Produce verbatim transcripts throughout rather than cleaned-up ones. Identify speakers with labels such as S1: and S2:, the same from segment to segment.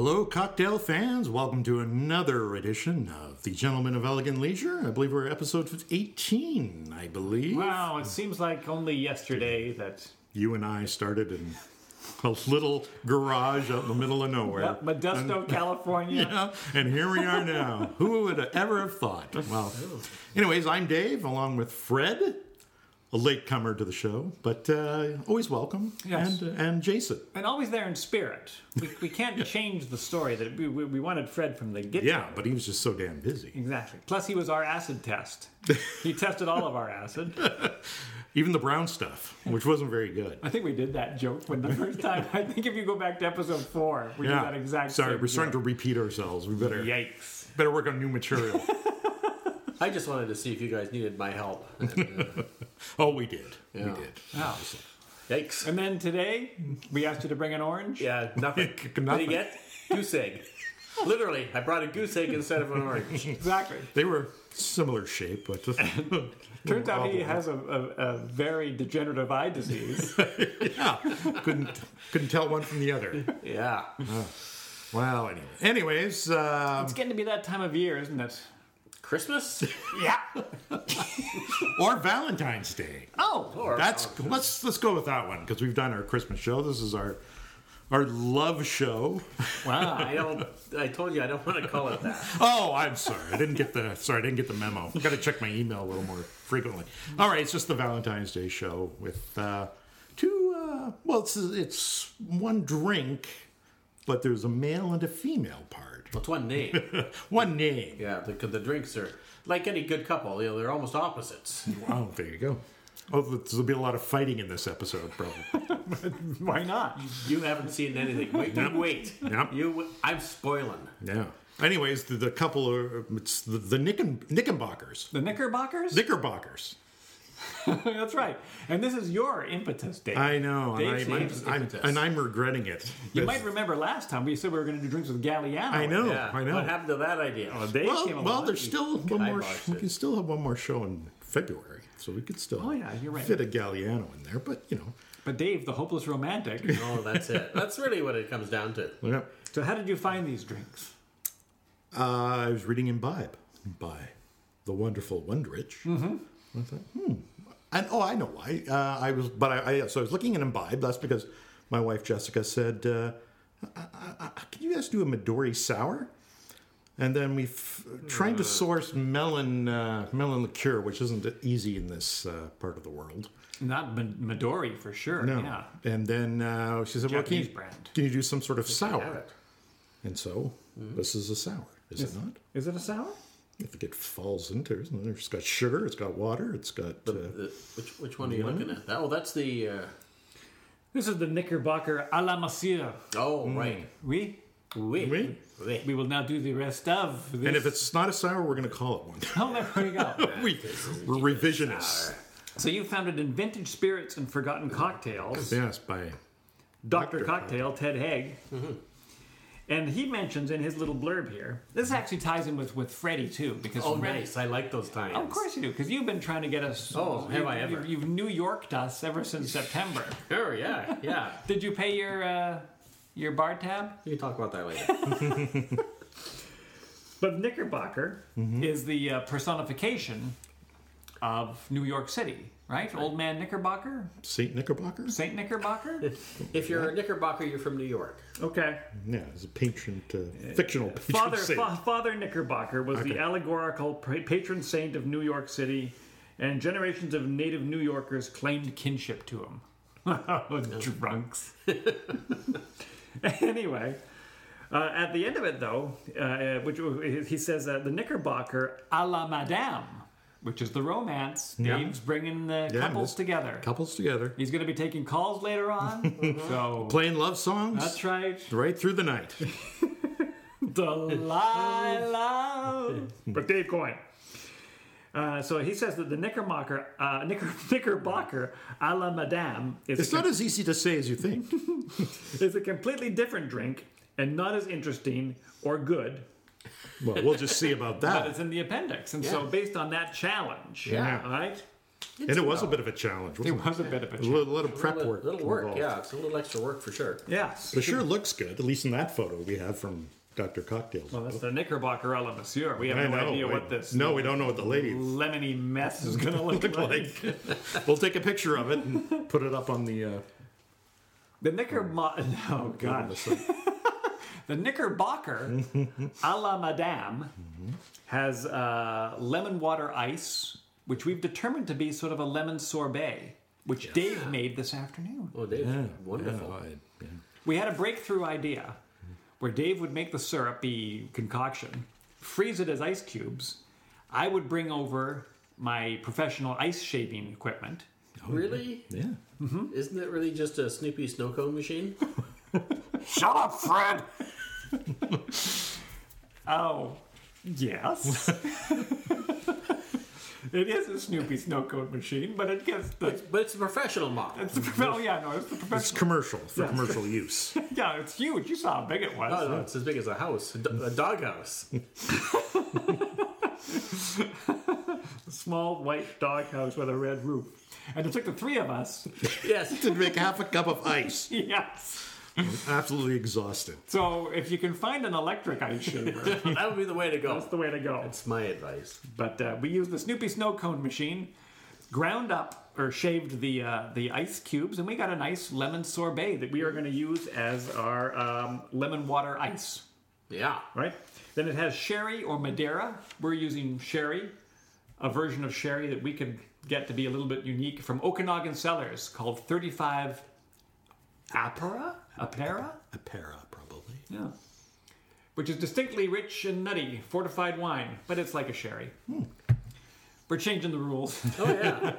S1: Hello, cocktail fans. Welcome to another edition of The Gentlemen of Elegant Leisure. I believe we're episode eighteen, I believe.
S2: Wow, it seems like only yesterday that...
S1: You and I started in a little garage out in the middle of nowhere.
S2: Yep, Modesto,
S1: and,
S2: California.
S1: Yeah, and here we are now. Who would ever have thought? Well, anyways, I'm Dave, along with Fred, a latecomer to the show, but uh, always welcome,
S2: Yes.
S1: and, uh, and Jason.
S2: And always there in spirit. We, we can't change the story. That we, we, we wanted Fred from the get-go.
S1: Yeah, but he was just so damn busy.
S2: Exactly. Plus, he was our acid test. He tested all of our acid.
S1: Even the brown stuff, which wasn't very good.
S2: I think we did that joke when the first time. I think if you go back to episode four, we did that exact
S1: Sorry,
S2: same
S1: we're starting
S2: joke.
S1: to repeat ourselves. We better
S2: Yikes.
S1: better work on new material.
S3: I just wanted to see if you guys needed my help.
S1: Oh, we did.
S3: Yeah.
S1: We did.
S2: Wow.
S3: Yikes.
S2: And then today, we asked you to bring an orange.
S3: Yeah, nothing. What did
S1: Nothing.
S3: you get? Goose egg. Literally, I brought a goose egg instead of an orange.
S2: Exactly.
S1: They were similar shape, but
S2: Turns out he has a, a, a very degenerative eye disease.
S1: yeah, couldn't couldn't tell one from the other.
S3: Yeah.
S1: Well, anyway, anyways, um,
S2: It's getting to be that time of year, isn't it?
S3: Christmas?
S2: Yeah.
S1: or Valentine's Day.
S2: Oh.
S3: Or,
S1: That's let's let's go with that one because we've done our Christmas show. This is our our love show.
S2: Wow.
S3: I don't. I told you I don't want to call it that.
S1: Oh, I'm sorry. I didn't get the sorry. I didn't get the memo. Got to check my email a little more frequently. All right, it's just the Valentine's Day show with uh, two. Uh, well, it's it's one drink, but there's a male and a female part.
S3: What's one name?
S1: One name.
S3: Yeah, because the drinks are like any good couple. You know, they're almost opposites.
S1: Oh, there you go. Oh, there'll be a lot of fighting in this episode, probably.
S2: Why not?
S3: You haven't seen anything. Wait, you wait.
S1: Yep.
S3: You. I'm spoiling.
S1: Yeah. Anyways, the, the couple are it's the, the Knicken, Knickenbockers.
S2: The Knickerbockers?
S1: Knickerbockers.
S2: That's right. And this is your impetus, Dave.
S1: I know, and,
S2: Dave's
S1: I, I'm,
S2: impetus.
S1: I'm, and I'm regretting it.
S2: You might remember last time we said we were going to do drinks with Galliano.
S1: I know.
S3: Yeah.
S1: I know.
S3: What happened to that idea?
S2: Well, Dave
S1: Well,
S2: came along.
S1: well, there's still one more.
S3: kiboshed
S1: We
S3: it.
S1: can still have one more show in February, so we could still.
S2: Oh, yeah, you're right.
S1: Fit a Galliano in there, but you know.
S2: But Dave, the hopeless romantic.
S3: Oh, that's it. That's really what it comes down to.
S1: Yeah.
S2: So how did you find these drinks?
S1: Uh, I was reading Imbibe by the wonderful Wondrich. Mm-hmm. I thought, hmm. And oh, I know why. Uh, I was, but I, I so I was looking at Imbibe. That's because my wife Jessica said, uh, I, I, I, "Can you guys do a Midori sour?" And then we f- trying to source melon uh, melon liqueur, which isn't easy in this uh, part of the world.
S2: Not M- Midori for sure.
S1: No.
S2: Yeah.
S1: And then uh, she said, "Well, can you,
S2: Japanese brand.
S1: can you do some sort of
S3: Have
S1: sour?"
S3: it.
S1: And so this is a sour, is it not?
S2: Is it a sour?
S1: I think it falls into it. It's got sugar, it's got water, it's got. Uh,
S3: The- which which one are you looking at? Oh, that's the. Uh,
S2: This is the Knickerbocker à la Monsieur.
S3: oh, right.
S2: Oui?
S3: Oui.
S1: Oui.
S3: Oui.
S2: We will now do the rest of this.
S1: and if it's not a sour, we're going to call it one.
S2: Oh, there we go.
S1: we, we're revisionists.
S2: So you found it in Vintage Spirits and Forgotten Cocktails.
S1: Yes, by
S2: Doctor
S1: Doctor
S2: Cocktail, Ted Haig. And he mentions in his little blurb here, this actually ties in with, with Freddie too, because
S3: Oh,
S2: Freddie,
S3: nice. I like those times.
S2: Oh, of course you do, because you've been trying to get us.
S3: Oh, have
S2: you,
S3: I ever?
S2: You've, you've New Yorked us ever since September.
S3: Sure, yeah, yeah.
S2: Did you pay your uh, your bar tab?
S3: We can talk about that later.
S2: But Knickerbocker
S1: Mm-hmm.
S2: is the uh, personification of New York City, right? Old Man Knickerbocker,
S1: Saint Knickerbocker.
S2: Saint Knickerbocker.
S3: If you're a Knickerbocker, you're from New York.
S2: Okay.
S1: Yeah, it's a patron, uh, fictional patron
S2: Father
S1: saint.
S2: Fa- Father Knickerbocker was
S1: Okay.
S2: the allegorical pa- patron saint of New York City, and generations of native New Yorkers claimed kinship to him. Oh, drunks. Anyway, uh, at the end of it, though, uh, which he says uh, the Knickerbocker a la Madame, which is the romance.
S1: Yeah.
S2: Dave's bringing the
S1: Yeah,
S2: couples
S1: this-
S2: together.
S1: Couples together,
S2: He's going to be taking calls later on. So
S1: playing love songs.
S2: that's right.
S1: Right through the night.
S2: Delilah. But Dave Coyne. Uh, so he says that the Knickerbocker, uh, Knicker, Knickerbocker a la Madame is
S1: It's
S2: a,
S1: not as easy to say as you think.
S2: is a completely different drink and not as interesting or good,
S1: Well, we'll just see about
S2: but
S1: that.
S2: it's in the appendix. And so
S3: Yeah.
S2: based on that challenge,
S3: Yeah.
S2: all right,
S1: And it was a bit of a challenge.
S2: It
S1: Wasn't it?
S2: was a bit of a
S1: A
S2: challenge.
S1: little, little prep
S3: little,
S1: work.
S3: little work,
S1: involved.
S3: yeah. It's a little extra work for sure.
S2: Yes.
S1: But sure looks good, at least in that photo we have from Doctor Cocktails.
S2: Well, that's the Knickerbocker a la Monsieur. We have
S1: I
S2: no
S1: know.
S2: idea
S1: we-
S2: what this
S1: No, we don't know what the lady
S2: lemony mess is going to look,
S1: look
S2: like.
S1: like. We'll take a picture of it and put it up on the. Uh,
S2: The Knickerbocker. Oh, God. The Knickerbocker a la Madame has uh, lemon water ice, which we've determined to be sort of a lemon sorbet, which Dave made this afternoon.
S3: Oh, Dave,
S1: yeah,
S3: wonderful.
S1: yeah, I- yeah.
S2: We had a breakthrough idea where Dave would make the syrupy concoction, freeze it as ice cubes. I would bring over my professional ice shaving equipment.
S3: Really?
S1: Yeah.
S3: Isn't it really just a Snoopy snow cone machine?
S2: Shut up, Fred! Oh, yes. It is a Snoopy snow cone machine, but it gets the.
S3: But it's a professional model.
S2: It's the prof- oh, yeah, no, it's the
S1: It's
S2: professional.
S1: commercial for commercial use.
S2: Yeah, it's huge. You saw how big it was.
S3: Oh, no, it's as big as a house, a, do- a doghouse.
S2: A small white doghouse with a red roof. And it took the three of us.
S3: Yes.
S1: To make half a cup of ice.
S2: Yes.
S1: Absolutely exhausted.
S2: So if you can find an electric ice shaver,
S3: That would be the way to go.
S2: that's the way to go.
S3: That's my advice.
S2: But uh, we used the Snoopy snow cone machine, ground up or shaved the uh, the ice cubes, and we got a nice lemon sorbet that we are going to use as our um, lemon water ice.
S3: Yeah.
S2: Right? Then it has sherry or Madeira. We're using sherry, a version of sherry that we could get to be a little bit unique from Okanagan Cellars called thirty-five Apera? Apera?
S1: A para, probably.
S2: Yeah. Which is distinctly rich and nutty, fortified wine, but it's like a sherry. We're changing the rules.
S3: Oh, yeah.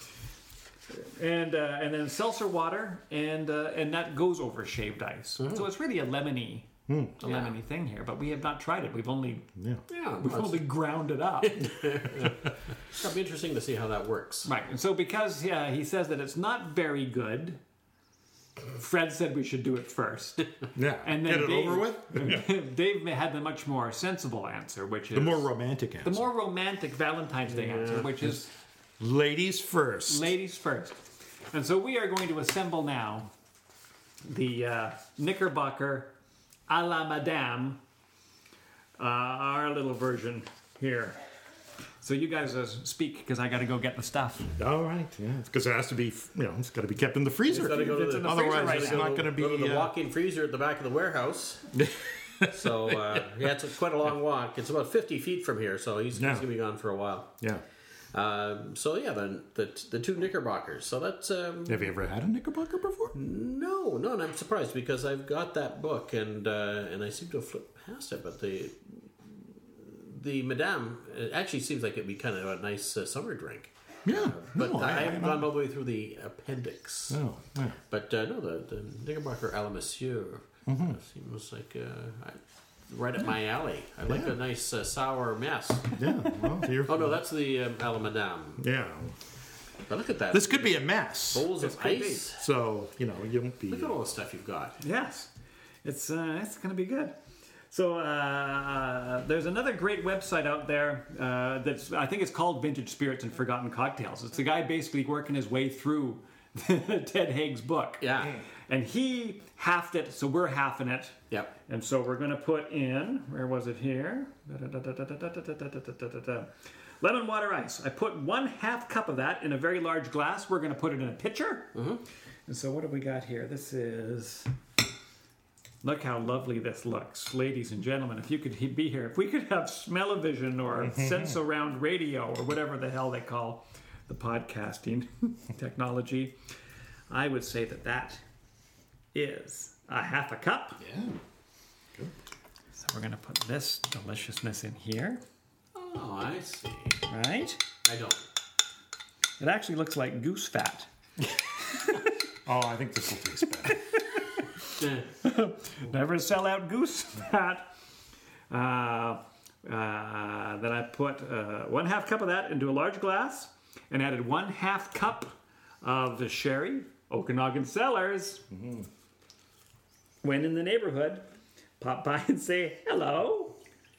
S2: and uh, and then seltzer water, and uh, and that goes over shaved ice. So it's really a lemony, a lemony thing here. But we have not tried it. We've only
S1: Yeah.
S3: Yeah.
S2: we've
S3: well,
S2: only ground it up.
S3: It'll be interesting to see how that works.
S2: Right. And so because yeah, he says that it's not very good, Fred said we should do it first.
S1: Yeah.
S2: And then
S1: Get it
S2: Dave,
S1: over with?
S2: Dave had the much more sensible answer, which is
S1: The more romantic answer.
S2: the more romantic Valentine's Day answer, which is
S1: Ladies first.
S2: ladies first. And so we are going to assemble now the uh, Knickerbocker a la Madame, uh, our little version here. So you guys uh, speak because I got to go get the stuff.
S1: All right. Yeah. Because it has to be, you know, it's got to be kept in the freezer.
S3: It's gotta go to
S2: It's
S3: the-
S2: in the
S1: Otherwise,
S2: freezer right
S1: it's
S2: now.
S1: not going to be.
S3: Go to the
S1: uh,
S3: walk-in freezer at the back of the warehouse. So, uh, yeah, it's quite a long walk. It's about fifty feet from here, so he's,
S1: Yeah.
S3: he's going to be gone for a while.
S1: yeah.
S3: Um, so, yeah, the, the, the two Knickerbockers. So that's... Um,
S1: Have you ever had a Knickerbocker before?
S3: No, no, and I'm surprised because I've got that book and uh, and I seem to have flipped past it, but the the Madame, it actually seems like it'd be kind of a nice uh, summer drink.
S1: Yeah.
S3: But
S1: no,
S3: I, haven't
S1: I'm
S3: gone
S1: not-
S3: all the way through the appendix.
S1: No. Yeah.
S3: But uh, no, the, the Knickerbocker a la Monsieur
S1: Mm-hmm.
S3: uh, seems like uh, I, right up my alley. I like
S1: Yeah.
S3: a nice uh, sour mess.
S1: Yeah. Well, you're,
S3: Oh no, that's the um, a la Madame.
S1: yeah.
S3: But look at that.
S1: This could be a mess.
S3: bowls
S2: This
S3: of
S2: could be.
S3: ice.
S1: So, you know, you won't be.
S3: Look at all the stuff you've got.
S2: Yes, it's uh, it's going to be good. So uh, there's another great website out there uh, that's I think it's called Vintage Spirits and Forgotten Cocktails. It's a guy basically working his way through Ted Haig's book.
S3: Yeah.
S2: And he halved it, so we're halving it.
S3: Yep.
S2: And so we're going to put in, where was it here? Lemon water ice. I put one half cup of that in a very large glass. We're going to put it in a pitcher. Mm-hmm. And so what have we got here? This is... Look how lovely this looks. Ladies and gentlemen, if you could he- be here, if we could have smell-o-vision or sense-around radio or whatever the hell they call the podcasting technology, I would say that that is a half a cup.
S1: Yeah. Good.
S2: So we're going to put this deliciousness in here,
S3: Oh, I see.
S2: right?
S3: I don't.
S2: It actually looks like goose fat.
S1: Oh, I think this will taste better.
S2: Never sell out goose fat. Uh, uh, then I put uh, one half cup of that into a large glass and added one half cup of the sherry, Okanagan Cellars. Mm-hmm. When in the neighborhood, pop by and say hello.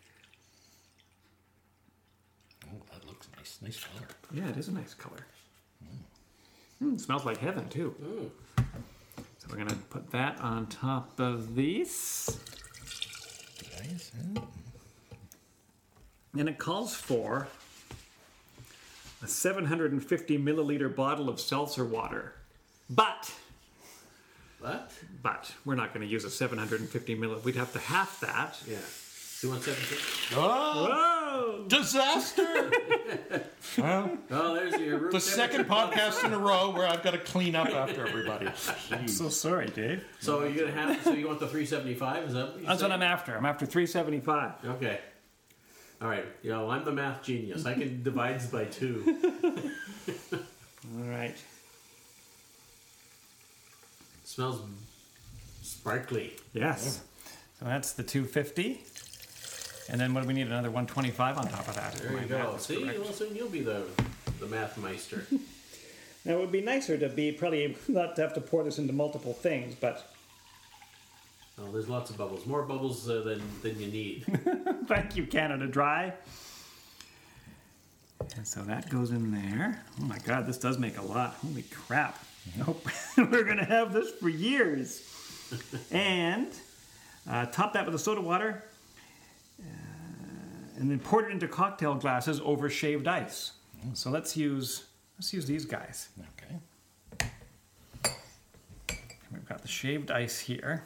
S1: Oh, that looks nice. Nice color.
S2: Yeah, it is a nice color. Mm, smells like heaven, too.
S3: Mm.
S2: So we're going to put that on top of these.
S1: Nice, huh?
S2: And it calls for a seven hundred fifty milliliter bottle of seltzer water. But,
S3: What?
S2: but, we're not going to use a seven hundred fifty milliliter. We'd have to half that.
S3: Yeah. Do you want seventeen?
S1: Oh,
S2: Whoa!
S1: disaster! Well,
S3: Oh, there's your room
S1: the second podcast in a row where I've got to clean up after everybody.
S2: I'm so sorry, Dave.
S3: So you're gonna have. So you want the three seventy-five? Is that what you
S2: That's what
S3: say?
S2: I'm after. I'm after three seventy-five.
S3: Okay. All right. Yeah, well, I'm the math genius. I can divide by two.
S2: All right.
S3: Smells sparkly.
S2: Yes. So that's the two fifty. And then what do we need? Another one twenty-five on top of that. if
S3: There
S2: my
S3: you go.
S2: math is
S3: See,
S2: correct.
S3: well, soon you'll be the the math meister.
S2: Now, it would be nicer to be probably not to have to pour this into multiple things, but
S3: Oh, there's lots of bubbles. More bubbles uh, than than you need.
S2: thank you, Canada Dry. And so that goes in there. Oh my God, this does make a lot. Holy crap. Nope. We're going to have this for years. And uh, top that with the soda water. Uh, and then pour it into cocktail glasses over shaved ice. So let's use let's use these guys.
S1: Okay.
S2: We've got the shaved ice here.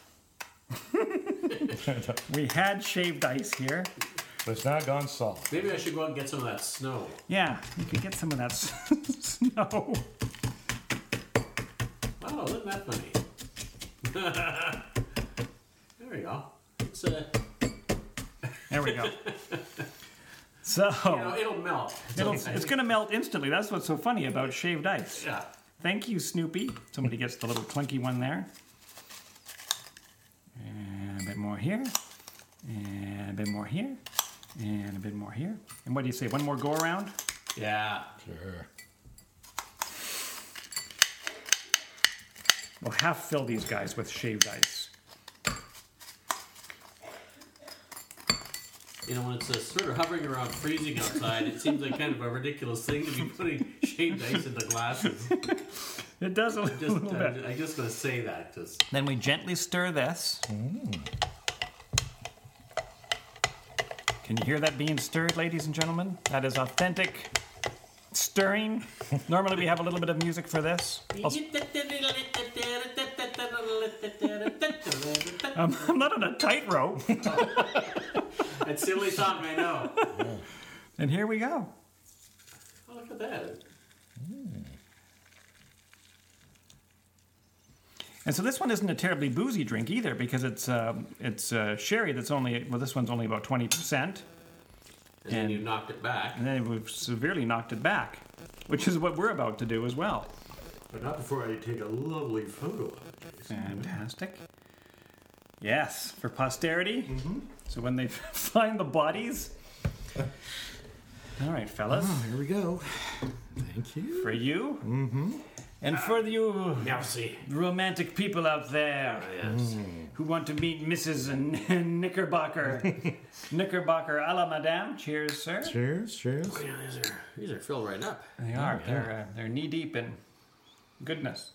S2: We had shaved ice here.
S1: But it's now gone soft.
S3: Maybe I should go out and get some of that snow.
S2: Yeah, you could get some of that s- snow.
S3: Wow, isn't that funny? There we go. It's uh,
S2: There we go. So
S3: you know, it'll melt. It's,
S2: it'll,
S3: okay.
S2: it's going to melt instantly. That's what's so funny about shaved ice.
S3: Yeah.
S2: Thank you, Snoopy. Somebody gets the little clunky one there. And a bit more here. And a bit more here. And a bit more here. And what do you say? One more go around?
S3: Yeah.
S1: Sure.
S2: We'll half fill these guys with shaved ice.
S3: You know, when it's uh, sort of hovering around freezing outside, it seems like kind of a ridiculous thing to be putting shaved ice into glasses.
S2: It does a
S3: Just,
S2: little
S3: uh,
S2: bit.
S3: I'm just going to say that. Just
S2: Then we gently stir this. Can you hear that being stirred, ladies and gentlemen? That is authentic stirring. Normally we have a little bit of music for this. I'll- I'm, I'm not on a tightrope.
S3: It's the only song I know.
S2: And here we go.
S3: Oh, look at that.
S2: And so this one isn't a terribly boozy drink either, because it's um, it's uh, sherry that's only, well, this one's only about twenty percent.
S3: And, then
S2: And-
S3: you knocked it back.
S2: And then we've severely knocked it back, which is what we're about to do as well.
S3: But not before I take a lovely photo of it, Jason.
S2: Fantastic. Yes, for posterity. Mm-hmm. So when they find the bodies. All right, fellas.
S1: Oh, here we go. Thank you.
S2: For you. Mm-hmm. And for you
S3: Merci.
S2: romantic people out there
S3: Yes.
S2: who want to meet Missus N- Knickerbocker. Knickerbocker a la Madame. Cheers, sir.
S1: Cheers, cheers.
S3: Oh, yeah, these are these are filled right up.
S2: They are. They're, uh, they're knee deep in goodness.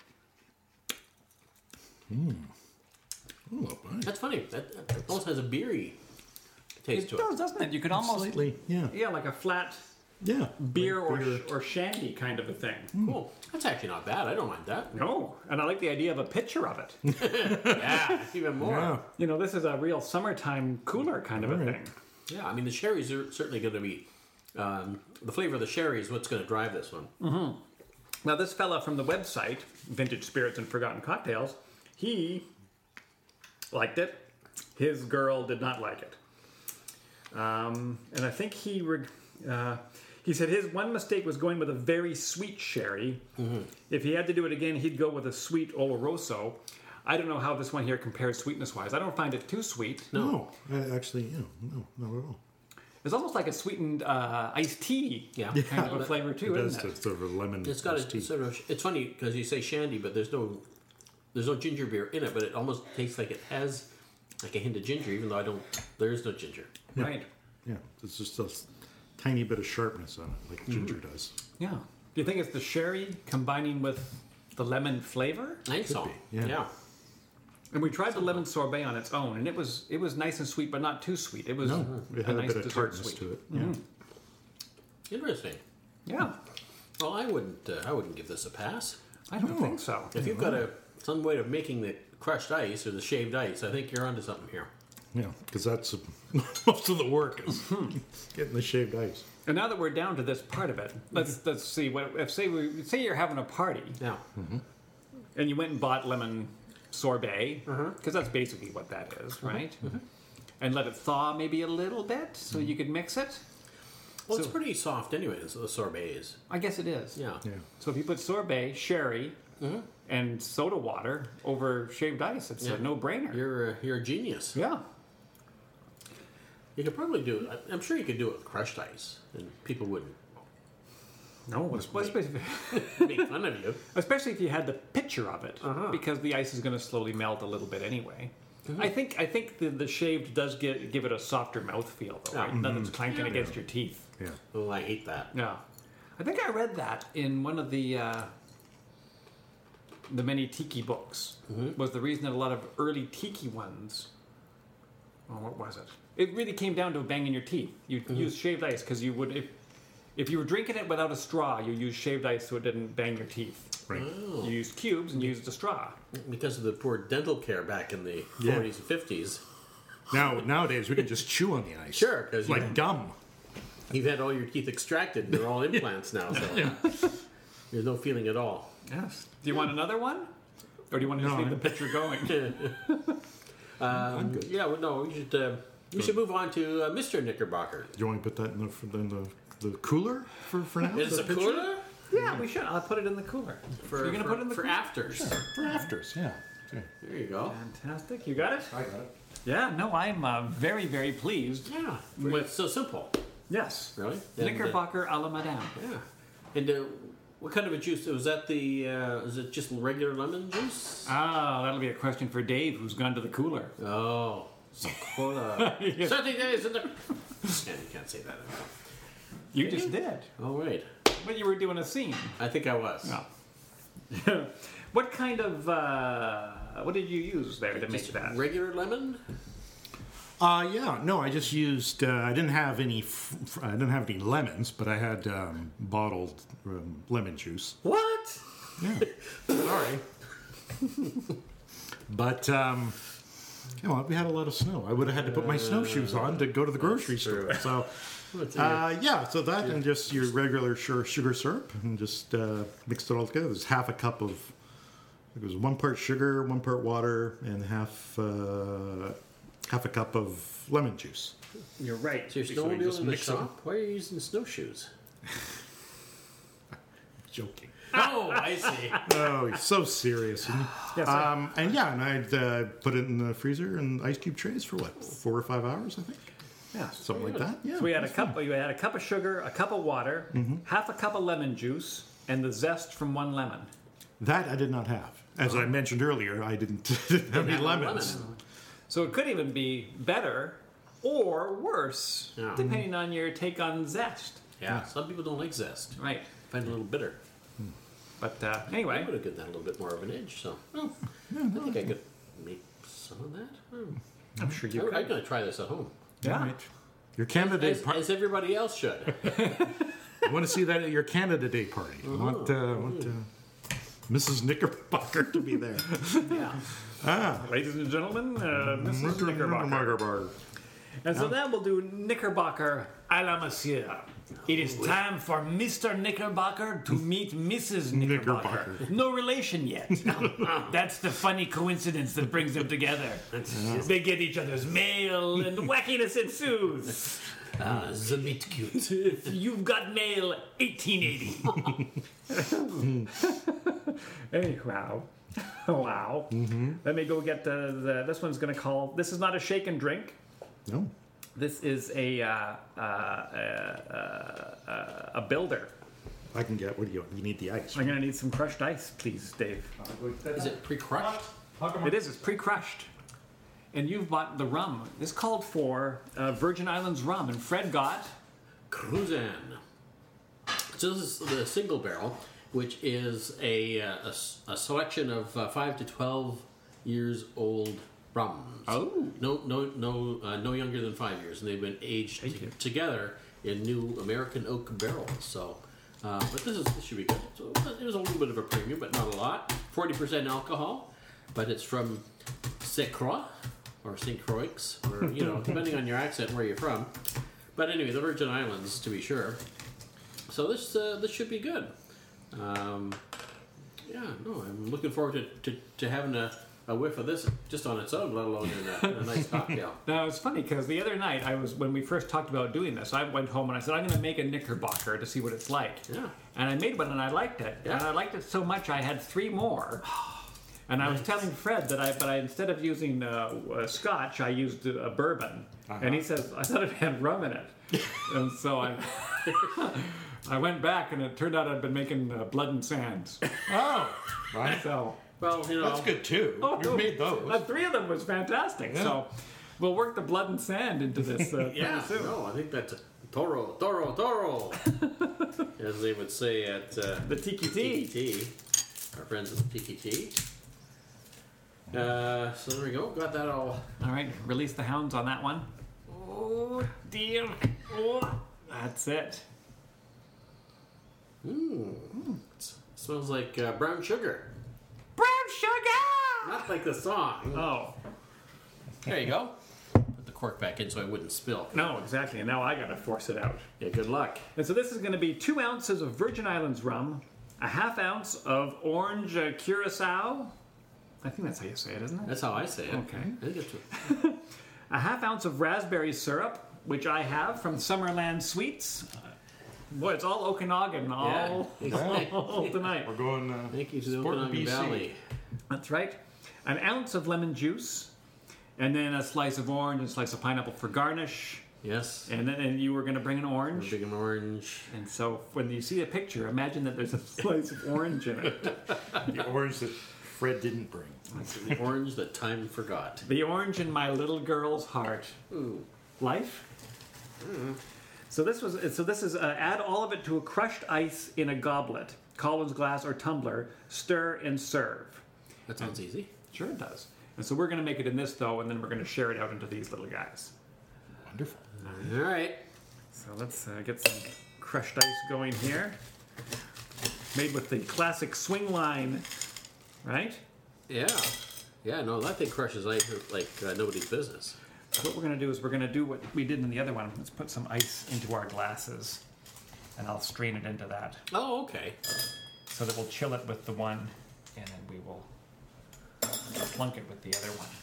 S1: Oh, boy.
S3: That's funny. That, that almost has a beery taste
S2: It
S3: to
S2: does,
S3: it.
S2: doesn't it? You could almost.
S1: Slightly, yeah.
S2: Yeah, like a flat
S1: Yeah.
S2: beer
S1: Like
S2: or,
S1: beer.
S2: or shandy kind of a thing.
S3: Cool. That's actually not bad. I don't mind that.
S2: No, and I like the idea of a picture of it.
S3: Yeah, even more.
S1: Yeah.
S2: You know, this is a real summertime cooler kind of a
S1: Right.
S2: thing.
S3: Yeah, I mean, the sherries are certainly going to be... Um, the flavor of the sherry is what's going to drive this one.
S2: Now, this fella from the website, Vintage Spirits and Forgotten Cocktails, he liked it. His girl did not like it. Um, and I think he reg- uh, he said his one mistake was going with a very sweet sherry. If he had to do it again, he'd go with a sweet Oloroso. I don't know how this one here compares sweetness-wise. I don't find it too sweet.
S1: No, I actually, yeah, no, not at all.
S2: It's almost like a sweetened uh, iced tea
S3: Yeah.
S2: kind of a flavor too,
S1: It does
S2: isn't it?
S1: sort of a lemon.
S3: It's got
S1: iced
S3: a
S1: tea.
S3: sort of... It's funny because you say shandy, but there's no... There's no ginger beer in it, but it almost tastes like it has like a hint of ginger, even though I don't... There is no ginger.
S2: Right.
S1: Yeah, it's just a s- tiny bit of sharpness on it, like ginger does.
S2: Yeah. Do you think it's the sherry combining with the lemon flavor?
S3: I think so.
S1: be, yeah.
S3: yeah.
S2: And we tried the lemon sorbet on its own, and it was it was nice and sweet, but not too sweet. It was
S1: No, it
S2: a
S1: had a,
S2: nice
S1: bit of
S2: dessert
S1: tartness
S2: sweet.
S1: to it. Yeah.
S3: Interesting.
S2: Yeah,
S3: Well, I wouldn't. Uh, I wouldn't give this a pass.
S2: I don't think so.
S3: If you've got a some way of making the crushed ice or the shaved ice, I think you're onto something here.
S1: Yeah, because that's most of the work is getting the shaved ice.
S2: And now that we're down to this part of it, let's let's see. What if say we say you're having a party
S3: Yeah.
S2: and you went and bought lemon sorbet because that's basically what that is, right? And let it thaw maybe a little bit so you could mix it.
S3: Well, it's
S2: So-
S3: pretty soft anyway. The sorbet is.
S2: I guess it is.
S3: Yeah.
S1: Yeah.
S2: So if you put sorbet, sherry, and soda water over shaved ice, it's
S3: Yeah.
S2: a no-brainer.
S3: You're uh, you're a genius.
S2: Yeah.
S3: You could probably do it. I'm sure you could do it with crushed ice, and people wouldn't
S2: No, especially,
S3: make fun of you.
S2: especially if you had the picture of it,
S3: Uh-huh.
S2: because the ice is going to slowly melt a little bit anyway. I think I think the, the shaved does get, give it a softer mouthfeel, though, right?
S3: Yeah.
S2: Nothing's clanking
S3: Yeah.
S2: against your teeth.
S1: Yeah.
S3: Oh, I hate that.
S2: Yeah. I think I read that in one of the uh, the many tiki books. Was the reason that a lot of early tiki ones. Oh, what was it? It really came down to banging your teeth. You use shaved ice because you would if if you were drinking it without a straw, you use shaved ice so it didn't bang your teeth.
S1: Right.
S2: You used cubes and used a straw.
S3: Because of the poor dental care back in the
S1: Yeah.
S3: forties and fifties.
S1: Now nowadays we can just chew on the ice.
S3: Sure, because
S1: Like gum.
S3: you've had all your teeth extracted and they're all implants now, so there's no feeling at all.
S2: Yes. Do you want another one, or do you want to just
S1: No,
S2: leave
S1: I-
S2: the picture going?
S3: Um, yeah, well, no, we should uh, we should move on to uh, Mister Knickerbocker.
S1: Do you want to put that in the in the, the cooler for, for now?
S3: Is
S1: The
S3: it a
S1: picture?
S3: cooler?
S2: Yeah, we should. I'll put it in the cooler.
S3: For,
S2: You're gonna
S3: for,
S2: put it in the
S3: for
S2: cooler?
S3: afters.
S1: For afters, yeah. Okay.
S3: There you go.
S2: Fantastic. You got it?
S1: I got it.
S2: Yeah, no, I'm uh, very, very pleased.
S3: Yeah,
S2: With-
S3: it's so simple,
S2: Yes.
S3: really. And, uh,
S2: Knickerbocker a la Madame.
S3: yeah. And uh, what kind of a juice? Was that the? Uh, is it just regular lemon juice?
S2: Ah, that'll be a question for Dave, who's gone to the cooler.
S3: Oh, Sakura. Something that is in the. Yeah, you can't say that anymore.
S2: You just did.
S3: Oh, right.
S2: But you were doing a scene.
S3: I think I was.
S2: No. What kind of, uh, what did you use there to make
S3: Just
S2: that?
S3: regular lemon?
S1: Uh, yeah, no, I just used. Uh, I didn't have any. F- f- I didn't have any lemons, but I had um, bottled um, lemon juice.
S3: What?
S1: Yeah, sorry. But um, you know, we had a lot of snow. I would have had to put my snowshoes on to go to the grocery store.
S3: true.
S1: So,
S3: What's in
S1: uh, yeah, so that and just your regular sugar, sugar syrup, and just uh, mixed it all together. There's half a cup of. It was one part sugar, one part water, and half uh, half a cup of lemon juice.
S2: You're right.
S3: So you're
S1: So we
S3: snowmobiling
S1: just
S3: in the
S1: mix it
S3: shop? Why are you using snowshoes?
S1: Joking.
S3: Oh, I see.
S1: Oh, he's so serious. isn't he?
S2: Yes, sir.
S1: Um, and yeah, and I'd uh, put it in the freezer in ice cube trays for what, four or five hours, I think,
S2: Yeah.
S1: something like that. Yeah.
S2: So we had a
S1: that's
S2: cup. We had a cup of sugar, a cup of water,
S1: Mm-hmm.
S2: half a cup of lemon juice, and the zest from one lemon.
S1: fine. That I did not have. As I mentioned earlier, I didn't, didn't have any
S3: have a
S1: lemons.
S3: lemon.
S2: So it could even be better or worse,
S3: Yeah.
S2: depending on your take on zest.
S3: Yeah, some people don't like zest.
S2: Right.
S3: Find it a little bitter.
S2: But uh,
S3: I
S2: anyway,
S3: would have given that a little bit more of an edge, so. Oh, I think I could make some of that. Hmm.
S2: I'm sure you
S3: I,
S2: could.
S3: I'm going to try this at home.
S2: Yeah.
S1: All right. Your Canada Day
S3: As,
S1: party.
S3: as everybody else should.
S1: I want to see that at your Canada Day party. I want, uh, I want uh, Missus Knickerbocker to be there.
S2: Yeah.
S1: Ah.
S2: Ladies and gentlemen, uh, Missus Knickerbocker.
S1: Knickerbocker.
S2: And so now we'll do Knickerbocker a la Monsieur. It is time for Mister Knickerbocker to meet Missus Knickerbocker.
S1: Knickerbocker.
S2: No relation yet. That's the funny coincidence that brings them together. They get each other's mail and wackiness ensues.
S3: Ah, the meat cute.
S2: If you've got mail, eighteen eighty. Anyhow. Wow. Let me go get the, the this one's going to call, this is not a shake and drink.
S1: No.
S2: This is a uh, uh, uh, uh, a builder.
S1: I can get, what do you want? You need the ice.
S2: I'm going to need some crushed ice, please, Dave.
S3: Is it pre-crushed?
S2: It is. It's pre-crushed. And you've bought the rum. This called for uh, Virgin Islands rum, and Fred got
S3: Cruzan. So this is the single barrel, which is a, uh, a, s- a selection of uh, five to twelve years old rums.
S2: Oh.
S3: No, no, no, uh, no younger than five years, and they've been aged
S2: Thank
S3: t-
S2: you.
S3: together in new American oak barrels. So, uh, but this is this should be good. So there's a little bit of a premium, but not a lot. Forty percent alcohol, but it's from Saint Croix or Saint Croix, or you know, depending on your accent where you're from. But anyway, the Virgin Islands, to be sure. So this uh, this should be good. Um, yeah, no, I'm looking forward to, to, to having a, a whiff of this just on its own, let alone in a, in a nice cocktail.
S2: Now it's funny because the other night I was when we first talked about doing this, I went home and I said I'm going to make a Knickerbocker to see what it's like.
S3: Yeah.
S2: And I made one and I liked it,
S3: Yeah.
S2: and I liked it so much I had three more. And I was telling Fred that I, but I instead of using uh, uh, Scotch, I used a bourbon, and he says I thought it had rum in it, and so I. I went back and it turned out I'd been making uh, Blood and Sands.
S1: Oh, right.
S2: So
S3: Well, you know,
S1: That's good too.
S2: Oh,
S1: You've made those.
S2: Uh, three of them was fantastic.
S1: Yeah.
S2: So we'll work the Blood and Sand into this uh,
S3: yeah,
S2: pretty soon.
S3: no, I think that's a toro, toro, toro, as they would say at uh,
S2: The Tiki
S3: Tiki
S2: Tea.
S3: Tea. Our friends at Tiki Tea. Uh, so there we go. Got that all.
S2: All right, release the hounds on that one. Oh dear. Oh, that's it.
S3: Mmm. Smells like uh, brown sugar.
S2: Brown sugar.
S3: Not like the song.
S2: Oh
S3: There you go. Put the cork back in so I wouldn't spill.
S2: no, exactly. And now I gotta force it out.
S3: Yeah, good luck.
S2: And so this is going to be two ounces of Virgin Islands rum, a half ounce of orange uh, curacao. I think that's how you say it, isn't it?
S3: That's how I say it.
S2: Okay.
S3: I think it's
S2: A half ounce of raspberry syrup, which I have from Summerland Sweets. Uh, boy, it's all Okanagan all,
S3: Yeah.
S2: all tonight.
S1: We're going. Uh,
S3: Thank you to the
S1: Sport in
S3: Okanagan
S1: B C.
S3: Valley.
S2: That's right. An ounce of lemon juice, and then a slice of orange and a slice of pineapple for garnish.
S3: Yes.
S2: And then and you were going to bring an orange.
S3: Big and orange.
S2: And so when you see a picture, imagine that there's a slice of orange in it.
S1: the orange that Fred didn't bring.
S3: The orange that time forgot.
S2: The orange in my little girl's heart.
S3: Ooh.
S2: Life. So this was. So this is. Uh, add all of it to a crushed ice in a goblet, Collins glass or tumbler. Stir and serve.
S3: That sounds easy.
S2: Sure it does. And so we're going to make it in this though, and then we're going to share it out into these little guys.
S1: Wonderful.
S3: All right.
S2: So let's uh, get some crushed ice going here. Made with the classic swing line, right?
S3: Yeah. Yeah, no, that thing crushes ice like uh, nobody's business.
S2: So what we're going to do is we're going to do what we did in the other one. Let's put some ice into our glasses, and I'll strain it into that
S3: Oh, okay.
S2: so that we'll chill it with the one, and then we will plunk it with the other one.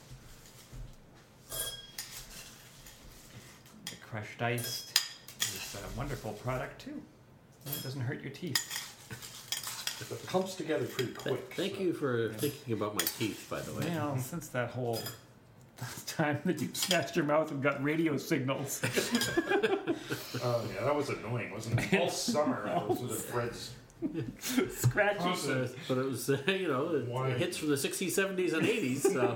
S2: The crushed ice is a wonderful product too. And it doesn't hurt your teeth.
S1: It comes together pretty
S3: Th-
S1: quick.
S3: Thank
S1: so-
S3: you for thinking about my teeth, by the way.
S2: Well, since that whole time that you smashed your mouth and got radio signals.
S1: Oh yeah, that was annoying, wasn't it? All summer I was with Fred's.
S2: Scratchy.
S1: Constant.
S3: But it was, uh, you know, it-
S1: Why?
S3: it hits from the sixties, seventies, and eighties. So.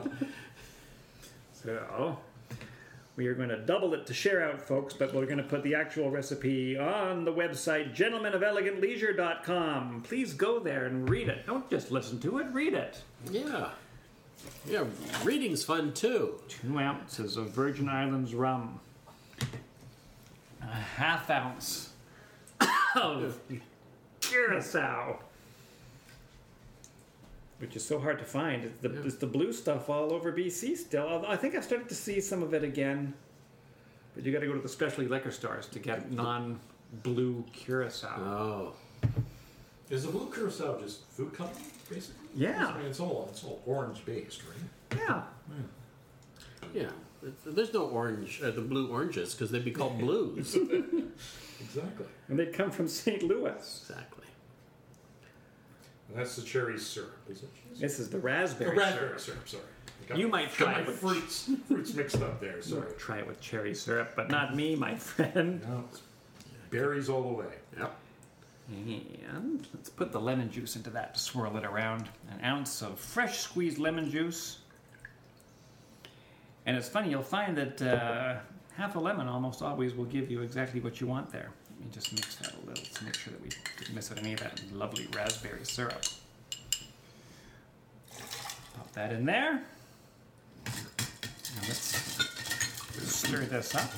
S2: So, we are going to double it to share out, folks, but we're going to put the actual recipe on the website gentlemen of elegant leisure dot com. Please go there and read it. Don't just listen to it, read it.
S3: Yeah. Yeah, reading's fun too.
S2: Two ounces of Virgin Islands rum. A half ounce of curacao. Which is so hard to find. It's the,
S3: Yeah.
S2: it's the blue stuff all over B C still. Although I think I've started to see some of it again. But you got to go to the specialty liquor stores to get non-blue curacao.
S3: Oh.
S1: Is the blue curacao just food coloring, basically?
S2: Yeah.
S1: I mean, it's all it's all orange based, right?
S2: Yeah.
S3: Yeah. There's no orange, uh, the blue oranges, because they'd be called blues.
S1: Exactly.
S2: And they'd come from Saint Louis.
S3: Exactly.
S1: And that's the cherry syrup, is it?
S2: This is the
S1: The
S2: raspberry.
S1: raspberry syrup. Sorry. I got
S2: You
S1: my-
S2: might
S1: got
S2: try
S1: my
S2: it with-
S1: fruits fruits mixed up there.
S2: Sorry.
S1: Sorry.
S2: Try it with cherry syrup, but not me, my friend.
S1: No, it's berries all the way.
S3: Yep.
S2: And let's put the lemon juice into that to swirl it around. An ounce of fresh squeezed lemon juice. And it's funny, you'll find that uh, half a lemon almost always will give you exactly what you want there. me just mix that a little to make sure that we didn't miss out any of that lovely raspberry syrup. Pop that in there. Now let's stir this up.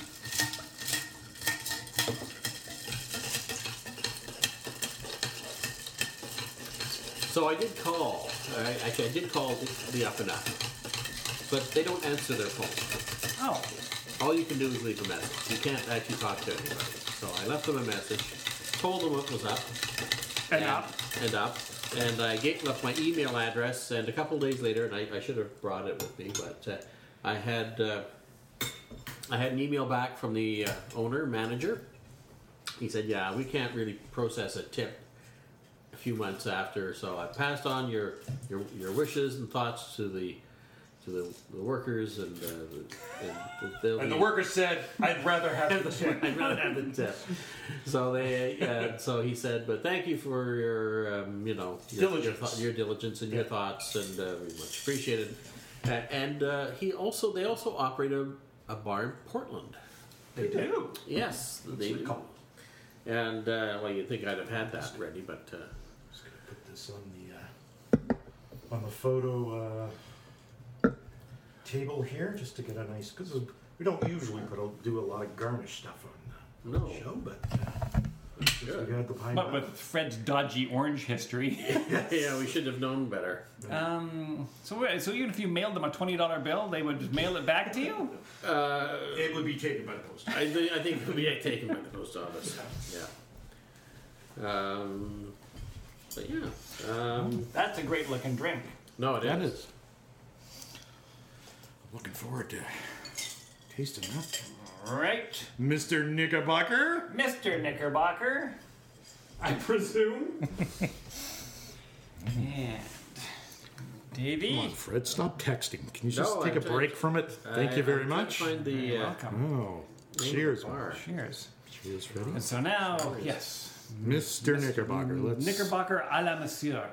S3: So I did call. I, actually, I did call the, the Up and Up, but they don't answer their phone.
S2: Oh,
S3: All you can do is leave a message. You can't actually talk to anybody. So I left them a message, told them what was up,
S2: and up.
S3: and up, and I gave left my email address. And a couple days later, and I, I should have brought it with me, but uh, I had uh, I had an email back from the uh, owner manager. He said, "Yeah, we can't really process a tip a few months after, so I passed on your your, your wishes and thoughts to the to the, the workers and, uh, the, and they'll
S2: And the
S3: be-
S2: worker said, "I'd rather have the tip."
S3: I'd rather have the tip." So they, uh, so he said, "But thank you for your, um, you know, your
S2: Diligence.
S3: your, th- your diligence and your thoughts, and uh, we much appreciated." Uh, and uh, he also, they also operate a, a bar in Portland.
S2: They do.
S3: Yes, they do. And uh, well, you'd think I'd have had that ready, but uh,
S1: Just gonna put this on the uh, on the photo uh, table here, just to get a nice. Because we don't usually put a, do a lot of garnish stuff on the
S3: No.
S1: show, but uh,
S3: Good.
S1: we had the pine.
S2: But with Fred's dodgy orange history.
S3: yeah, we should have known better.
S2: Um, so, wait, so even if you mailed them a twenty dollar bill, they would just mail it back to you?
S3: Uh,
S1: It would be taken by the post.
S3: I, think I think it would be taken by the post office. Yeah. Um, but yeah. Um,
S2: That's a great looking drink.
S3: no, it
S1: That
S3: is.
S1: is. I'm looking forward to tasting that.
S2: Right,
S1: Mister Knickerbocker.
S2: Mister Knickerbocker, I presume. And Davey.
S1: Come on, Fred, stop texting. Can you just
S3: No,
S1: take
S3: I'm
S1: a break
S3: trying-
S1: from it? Thank
S3: I-
S1: you very
S3: I'm trying to
S1: much.
S3: Find the uh,
S2: Welcome.
S1: Oh,
S3: name
S1: cheers,
S3: of the bar.
S2: Cheers.
S1: Cheers, Freddie.
S2: And so now, yes,
S1: Mister Knickerbocker. Let's.
S2: Knickerbocker à la monsieur.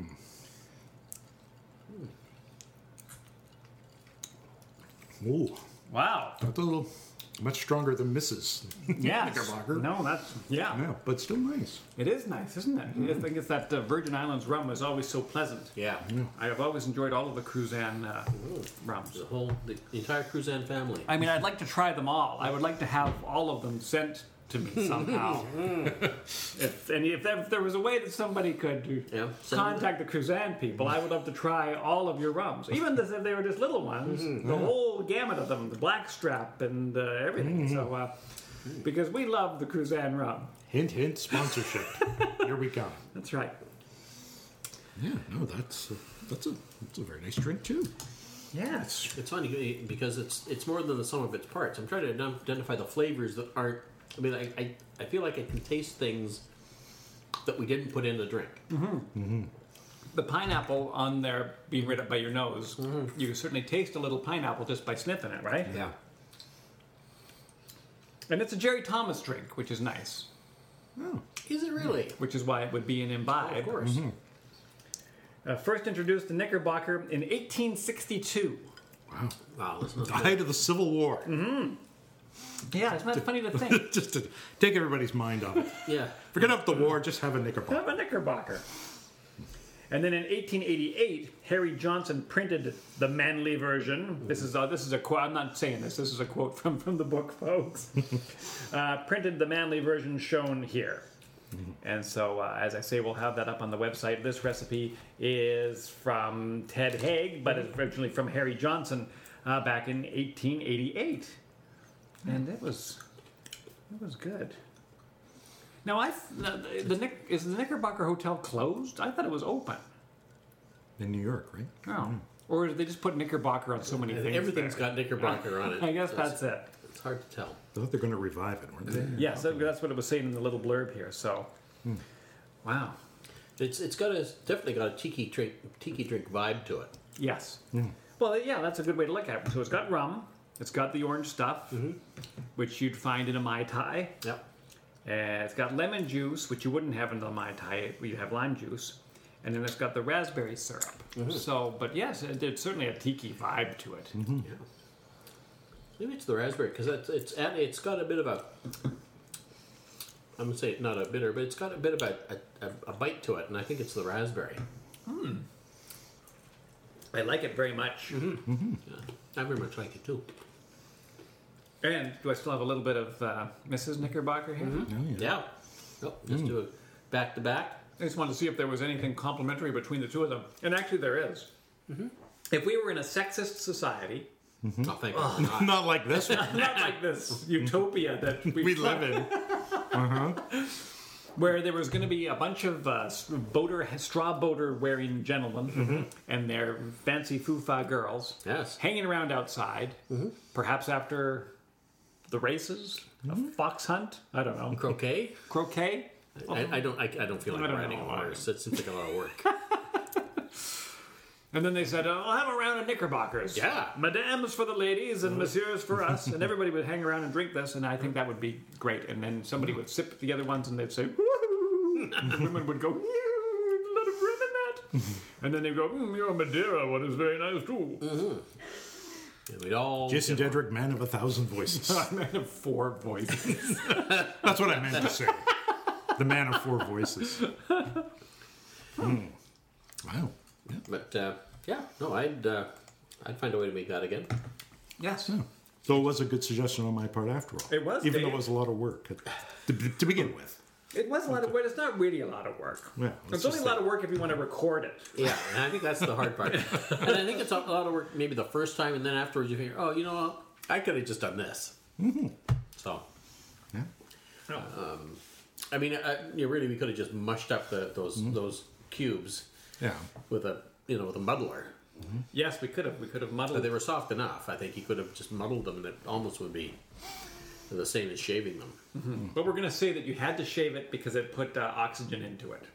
S1: Ooh,
S2: Wow.
S1: that's a little much stronger than Missus
S2: Yes.
S1: Knickerbocker.
S2: No, that's, yeah.
S1: Yeah, but still nice.
S2: It is nice, isn't it? I think it's that uh, Virgin Islands rum is always so pleasant.
S3: Yeah.
S2: I have always enjoyed all of the Cruzan uh, rums.
S3: The whole, the, the entire Cruzan family.
S2: I mean, I'd like to try them all. I would like to have all of them sent to me somehow. if, and if there, if there was a way that somebody could
S3: Yeah, send
S2: contact the Cruzan people, I would love to try all of your rums. Even if they were just little ones, the whole gamut of them, the blackstrap and uh, everything. So, uh, because we love the Cruzan rum.
S1: Hint, hint, sponsorship. Here we come.
S2: That's right.
S1: Yeah, no, that's uh, that's a that's a very nice drink too.
S2: Yes.
S3: It's funny because it's it's more than the sum of its parts. I'm trying to ident- identify the flavors that aren't. I mean, I, I, I feel like I can taste things that we didn't put in the drink.
S2: The pineapple on there being right up by your nose, you can certainly taste a little pineapple just by sniffing it, right?
S3: Yeah.
S2: And it's a Jerry Thomas drink, which is nice,
S1: Oh,
S3: Is it really?
S2: which is why it would be an imbibe.
S3: Of course.
S2: Uh, first introduced to Knickerbocker in eighteen sixty-two.
S1: wow.
S3: Wow, that's not
S1: The
S3: good.
S1: height of the Civil War.
S2: Yeah, it's not funny to think.
S1: Just to take everybody's mind off it.
S3: Yeah.
S1: Forget about the war. Just have a Knickerbocker.
S2: Have a Knickerbocker. And then in eighteen eighty-eight, Harry Johnson printed the manly version. This is a, this is a quote. I'm not saying this. This is a quote from, from the book, folks. uh, printed the manly version shown here. And so, uh, as I say, we'll have that up on the website. This recipe is from Ted Haig, but it's originally from Harry Johnson uh, back in eighteen eighty-eight. And it was, it was good. Now, I the, the Nick is the Knickerbocker Hotel closed? I thought it was open.
S1: In New York, right?
S2: Oh, or did they just put Knickerbocker on so many things?
S3: Everything's
S2: there?
S3: got Knickerbocker on it.
S2: I guess
S3: So
S2: that's it.
S3: It's hard to tell.
S1: I thought they're going to revive it, weren't they?
S2: Yes, that- that's what it was saying in the little blurb here. So, wow.
S3: It's it's got a definitely got a tiki drink tiki drink vibe to it.
S2: Yes. Well, yeah, that's a good way to look at it. So it's got rum. It's got the orange stuff, which you'd find in a Mai Tai.
S3: Yep.
S2: And it's got lemon juice, which you wouldn't have in the Mai Tai. You have lime juice. And then it's got the raspberry syrup. So, but yes, it, it's certainly a tiki vibe to it.
S3: Yeah. Maybe it's the raspberry because it's it's at, it's got a bit of a I'm gonna say not a bitter, but it's got a bit of a, a, a bite to it, and I think it's the raspberry.
S2: I like it very much.
S3: Yeah, I very much like it too.
S2: And do I still have a little bit of uh, Missus Knickerbocker here?
S1: Oh, yeah.
S3: Yeah. Nope, just do it back to back.
S2: I just wanted to see if there was anything complimentary between the two of them. And actually there is. If we were in a sexist society,
S3: Oh, thank God.
S1: Not like this one.
S2: not like this utopia that we,
S1: We live in.
S2: where there was going to be a bunch of uh, boater, straw boater wearing gentlemen and their fancy foo-fa girls
S3: Yes.
S2: hanging around outside, perhaps after the races, a fox hunt, I don't know,
S3: Croquet?
S2: croquet.
S3: I, I don't. I, I don't feel like
S2: I don't
S3: riding a
S2: know.
S3: horse. It seems like a lot of work.
S2: And then they said, oh, I'll have a round of Knickerbockers.
S3: Yeah.
S2: Madame's for the ladies and monsieurs for us. And everybody would hang around and drink this, and I think that would be great. And then somebody would sip the other ones, and they'd say, woo! And the women would go, "Yeah, a lot of rum in that. And then they'd go, mm, your Madeira one is very nice, too.
S3: And we'd all.
S1: Jason Dedrick, man of a thousand voices.
S2: I meant of four voices.
S1: That's what I meant to say. The man of four voices. Mm. Wow. Yeah.
S3: But uh, yeah, no, I'd uh, I'd find a way to make that again.
S2: Yes.
S1: Yeah. So it was a good suggestion on my part after all.
S2: It was,
S1: Even though
S2: Dave.
S1: it was a lot of work to, to begin with.
S2: It was a lot of work. It's not really a lot of work.
S1: Yeah,
S2: it's
S1: let's
S2: only
S1: just
S2: a lot of work if you want to record it.
S3: Yeah, and I think that's the hard part. And I think it's a lot of work maybe the first time, and then afterwards you figure, oh, you know what? I could have just done this. Mm-hmm. So,
S1: Yeah.
S3: I mean, I, you know, really, we could have just mushed up the, those those cubes
S1: Yeah.
S3: with a you know with a muddler.
S2: Yes, we could have. We could have
S3: But
S2: muddled.
S3: they were soft enough. I think you could have just muddled them, and it almost would be the same as shaving them.
S2: But we're going to say that you had to shave it because it put uh, oxygen into it.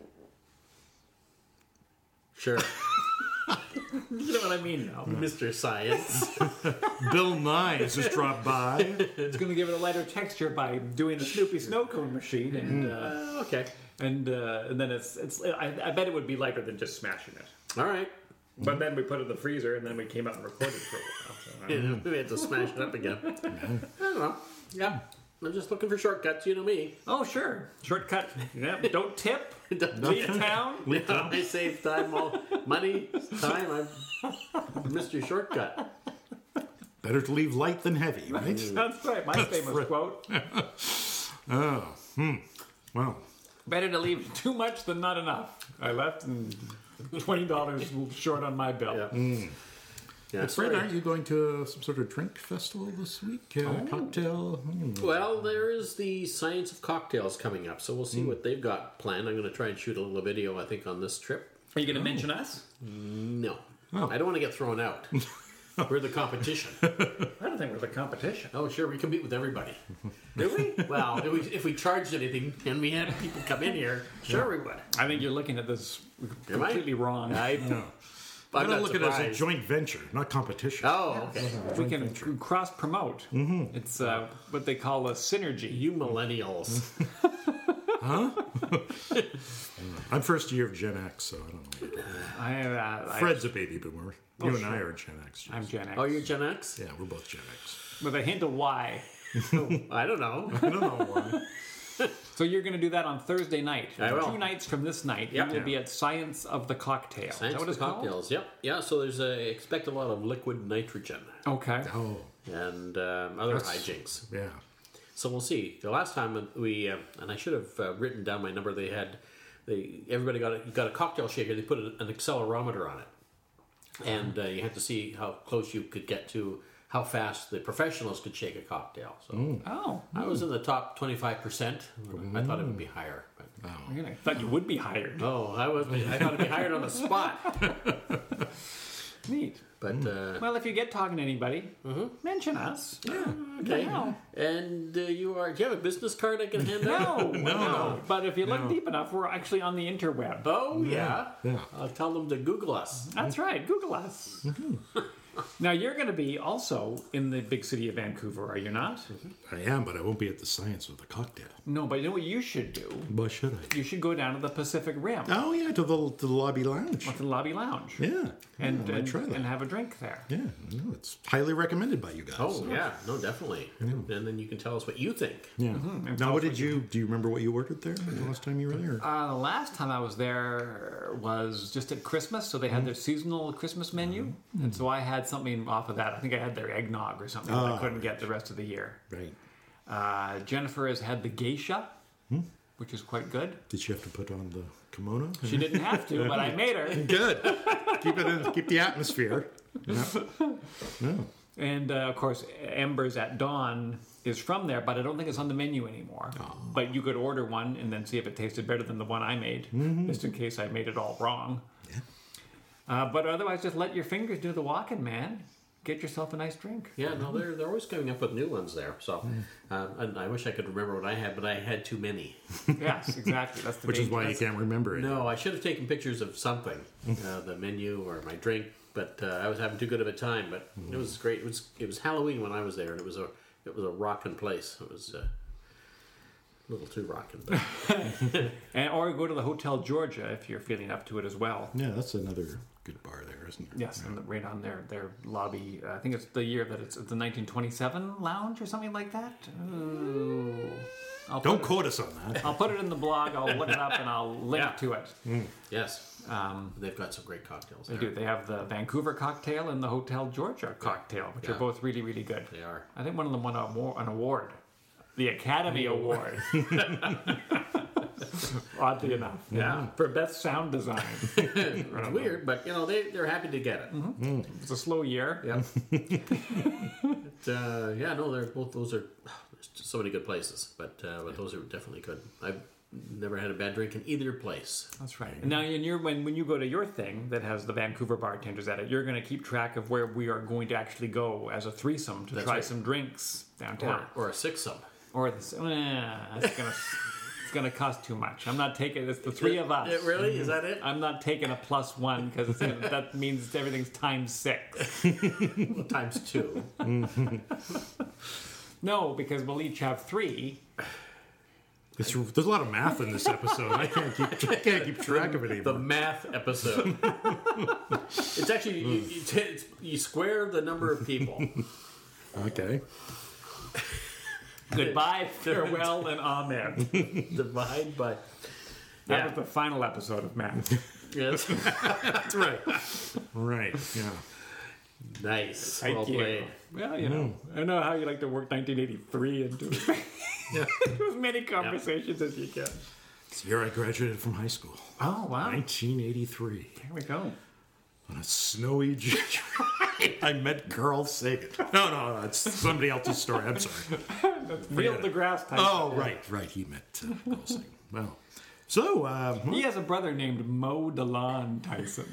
S3: Sure,
S2: You know what I mean now.
S3: Mister Science.
S1: Bill Nye has just dropped by.
S2: It's going to give it a lighter texture by doing the Snoopy snow cone machine, and uh,
S3: Uh, okay,
S2: and uh, and then it's it's. I, I bet it would be lighter than just smashing it.
S3: all right.
S2: But then we put it in the freezer, and then we came out and recorded for a while. So, I don't know.
S3: We had to smash it up again. I don't know. Yeah, I'm just looking for shortcuts. You know me.
S2: Oh sure, shortcut. Yeah, don't tip. Leave town.
S3: Yeah, I save time, all money, time. I'm Mister Shortcut.
S1: Better to leave light than heavy, right?
S2: That's right. My famous quote.
S1: Oh, hmm. Well,
S2: Better to leave too much than not enough. I left and twenty dollars short on my bill.
S3: Yeah. Yeah,
S1: Fred,
S3: sorry.
S1: aren't you going to some sort of drink festival this week? Uh, Cocktail? Hmm.
S3: Well, there is the Science of Cocktails coming up, so we'll see what they've got planned. I'm going to try and shoot a little video, I think, on this trip.
S2: Are you going to mention us?
S3: No.
S1: Oh.
S3: I don't want to get thrown out. We're the competition.
S2: I don't think we're the competition.
S3: Oh, sure, we compete with everybody.
S2: Do we?
S3: Well, if we, if we charged anything and we had people come in here, sure we would.
S2: I think you're looking at this
S3: Am I?
S2: completely wrong.
S3: I,
S1: No.
S3: I'm
S1: I'm going
S3: not
S1: to look at it as a
S3: surprised.
S1: joint venture, not competition.
S3: Oh, okay.
S2: We can cross promote. It's uh, what they call a synergy.
S3: You millennials.
S1: I'm first year of Gen X, so I don't know.
S2: I, uh, I,
S1: Fred's a baby boomer. You and I
S2: sure.
S1: are Gen X.
S2: I'm Gen X.
S3: Oh, you're Gen X?
S1: Yeah, we're both Gen X.
S2: With a hint of Y.
S3: I don't know.
S1: I don't know why.
S2: So you're going to do that on Thursday night.
S3: I will.
S2: Two nights from this night,
S3: Yep.
S2: you will be at Science of the Cocktail.
S3: Science
S2: Is that what
S3: of
S2: it's called?
S3: cocktails. Yep. Yeah, so there's a, expect a lot of liquid nitrogen
S2: Okay.
S1: Oh,
S3: and um, other
S1: That's-
S3: hijinks.
S1: yeah.
S3: So we'll see. The last time we, uh, and I should have uh, written down my number, they had, they everybody got a, got a cocktail shaker, they put an accelerometer on it. And uh, you had to see how close you could get to how fast the professionals could shake a cocktail. So
S2: Oh.
S3: I was in the top twenty-five percent. I thought it would be higher. But,
S2: I thought you would be hired.
S3: oh, I was. I thought it'd be hired on the spot.
S2: Neat.
S3: But uh,
S2: Well, if you get talking to anybody, mention us. Yeah.
S3: okay.
S2: No.
S3: And uh, you are. Do you have a business card I can hand out?
S2: No, no. But if you look deep enough, we're actually on the interweb.
S3: Oh yeah.
S1: Yeah.
S3: I'll tell them to Google us.
S2: That's right. Google us. Now, you're going to be also in the big city of Vancouver, are you not?
S1: I am, but I won't be at the Science of the Cocktail.
S2: No, but you know what you should do?
S1: Why should I?
S2: You should go down to the Pacific Rim,
S1: Oh, yeah, to the, to the lobby lounge.
S2: to the lobby lounge,
S1: Yeah.
S2: and,
S1: yeah, I might
S2: and,
S1: try that.
S2: and have a drink there.
S1: Yeah, no, it's highly recommended by you guys.
S3: Oh,
S1: so-
S3: yeah. No, definitely. And then you can tell us what you think.
S1: Yeah.
S2: And
S1: Now,
S2: tell
S1: what
S2: us
S1: did you, do you remember what you ordered there the last time you were there?
S2: Uh, the last time I was there was just at Christmas, so they had their seasonal Christmas menu, and so I had something off of that. I think I had their eggnog or something that I
S1: Ah,
S2: couldn't get the rest of the year.
S1: Right.
S2: Uh, Jennifer has had the geisha, which is quite good.
S1: Did she have to put on the kimono?
S2: She didn't have to, but I made her.
S1: Good. Keep it in, keep the atmosphere. Yeah. No.
S2: And uh, of course, Embers at Dawn is from there, but I don't think it's on the menu anymore. But you could order one and then see if it tasted better than the one I made, just in case I made it all wrong.
S1: Yeah.
S2: Uh, but otherwise, just let your fingers do the walking, man. Get yourself a nice drink.
S3: Yeah, no, they're they're always coming up with new ones there. So, um, and I wish I could remember what I had, but I had too many.
S2: Yes, exactly. That's the
S1: Which is
S2: danger.
S1: why you
S2: That's-
S1: can't remember it.
S3: No, I should have taken pictures of something, uh, the menu or my drink, but uh, I was having too good of a time. But it was great. It was it was Halloween when I was there, and it was a it was a rocking place. It was uh, a little too rocking. But
S2: And, or go to the Hotel Georgia if you're feeling up to it as well.
S1: Yeah, that's another good bar there, isn't it?
S2: Yes, and right on their, their lobby. I think it's the year that it's the nineteen twenty-seven lounge or something like that. Ooh. I'll
S1: Don't
S2: put it,
S1: quote us on that.
S2: I'll put it in the blog. I'll look it up and I'll link
S3: Yeah.
S2: to it.
S3: yes,
S2: Um,
S3: they've got some great cocktails.
S2: they
S3: There.
S2: do. They have the Vancouver cocktail and the Hotel Georgia cocktail, which
S3: Yeah.
S2: are both really, really good.
S3: They are.
S2: I think one of them won a award, an award, the Academy Award. Oddly enough,
S3: Yeah.
S2: for best sound design.
S3: It's weird, but you know they they're happy to get it.
S2: It's a slow year.
S3: Yeah. But, uh, yeah, no, they're both. Those are there's just so many good places, but uh, but those are definitely good. I've never had a bad drink in either place.
S2: That's right. And now, and you're, when when you go to your thing that has the Vancouver bartenders at it, you're going to keep track of where we are going to actually go as a threesome to
S3: That's
S2: try
S3: right.
S2: some drinks
S3: Or,
S2: downtown.
S3: or a six-some.
S2: Or, this, eh, that's gonna it's gonna cost too much. I'm not taking it's the three of us.
S3: It really is that it?
S2: I'm not taking a plus one because that means everything's times six.
S3: Well, times two.
S2: No, because we'll each have three.
S1: It's, there's a lot of math in this episode. I can't keep, I can't keep track of it
S3: The
S1: anymore.
S3: math episode. It's actually you, you, t- it's, you square the number of people.
S1: Okay.
S2: Goodbye, farewell, and amen.
S3: Divide by.
S2: That
S3: Yeah.
S2: was the final episode of Math.
S3: Yes.
S1: That's right. Right. Yeah.
S3: Nice.
S2: Thank
S3: Well
S2: you.
S3: played.
S2: Well, you know, I know how you like to work nineteen eighty-three into it. As many conversations as you can.
S1: It's the year I graduated from high school.
S2: Oh, wow.
S1: nineteen eighty-three.
S2: Here we go.
S1: On a snowy J- I met Carl Sagan. No, no, no, that's somebody else's story. I'm sorry.
S2: That's Neil
S1: it.
S2: deGrasse Tyson.
S1: Oh, right, right. He met uh, Carl Sagan. Well, so, uh,
S2: He has a brother named Mo DeLon Tyson.